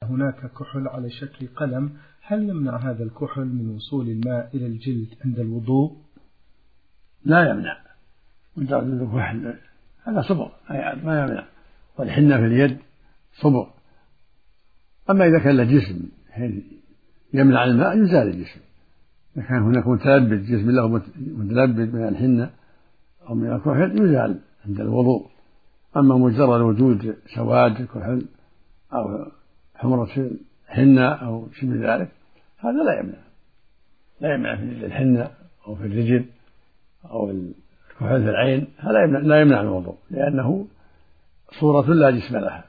هناك كحل على شكل قلم، هل يمنع هذا الكحل من وصول الماء إلى الجلد عند الوضوء؟ لا يمنع، مجرد الكحل هذا صبغ ما يمنع، والحنة في اليد صبغ. أما إذا كان له جسم يمنع الماء يزال الجسم، إذا كان هناك متلبد جسم له متلبد من الحنة أو من الكحل يزال عند الوضوء. أما مجرد وجود سواد الكحل أو حمرة الحنة أو شبه ذلك هذا لا يمنع في الحنة أو في الرجل أو الكحل في العين، هذا لا يمنع الوضوء، لأنه صورة لا جسم لها.